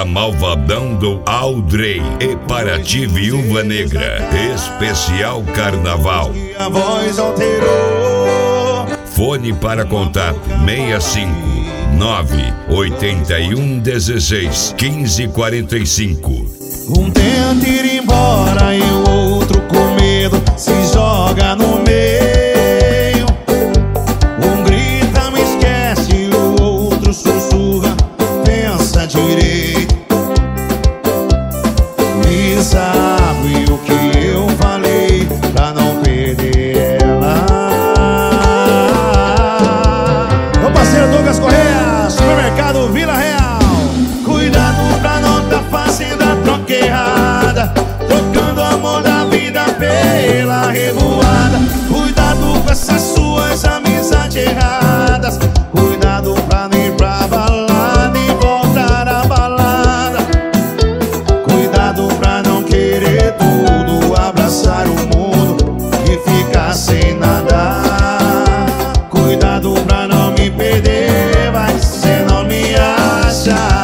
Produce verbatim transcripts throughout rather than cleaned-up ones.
para Malvadão do Aldrey e para ti, Viúva Negra. Especial Carnaval. A voz alterou. Fone para contato seis cinco nove oito um um seis quinze quarenta e cinco. Um tenta ir embora e o outro com medo se joga no meio. Um grita, me esquece, e o outro sussurra, pensa direito. E sabe o que eu falei pra não perder ela? Meu parceiro Douglas Correia, Supermercado Vila Real. Cuidado pra não tá fazendo a troca errada, trocando o amor da vida pela revoada. Cuidado com essas suas amizades erradas. Cuidado pra não ir pra balada e voltar à balada. Cuidado pra não querer tudo, abraçar o mundo e ficar sem nada. Cuidado pra não me perder, vai cê não me acha.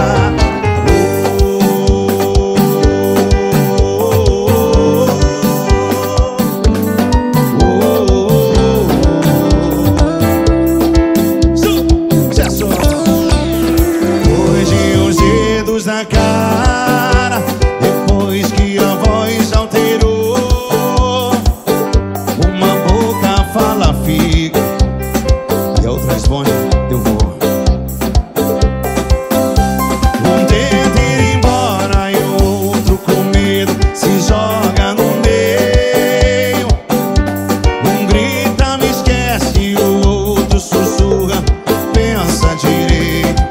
Na cara, depois que a voz alterou. Uma boca fala fica e a outra responde eu vou. Um tenta ir embora e o outro com medo se joga no meio. Um grita, me esquece, e o outro sussurra, pensa direito.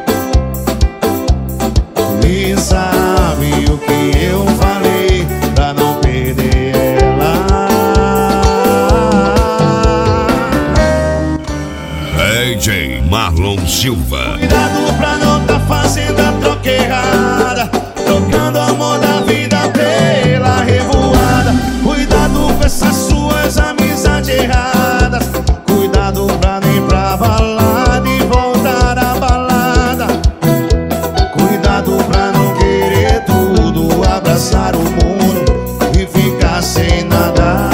E sabe o que eu falei pra não perder ela? D J Marlon Silva. Cuidado pra não tá fazendo a troca errada, trocando o amor da vida pela revoada. Cuidado com essas suas amizades erradas. Cuidado pra não ir pra balada e voltar à balada. Cuidado pra não querer tudo, abraçar o mundo e ficar sem nada.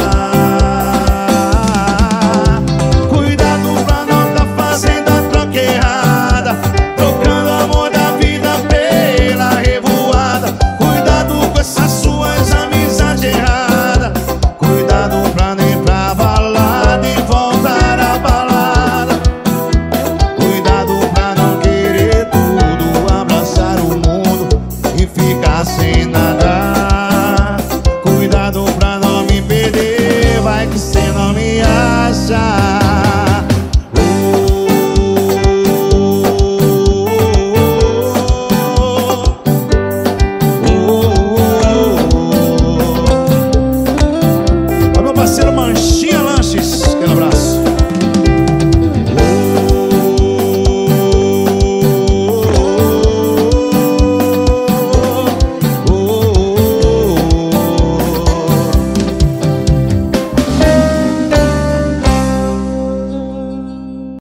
Cuidado pra não tá fazendo a troca errada, trocando o amor da vida pela revoada. Cuidado com essas suas amizades erradas. Cuidado pra não ir pra balada e voltar à balada. Cuidado pra não querer tudo, abraçar o mundo e ficar sem nada.